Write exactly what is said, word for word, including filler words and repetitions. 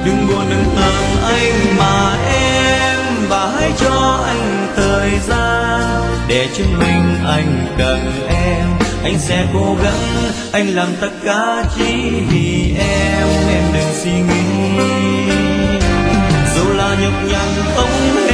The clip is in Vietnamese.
đừng buồn đừng hờn anh mà em, và hãy cho anh thời gian để chứng minh anh cần em. Anh sẽ cố gắng, anh làm tất cả chỉ vì em, em đừng suy nghĩ. Dù là nhọc nhằn không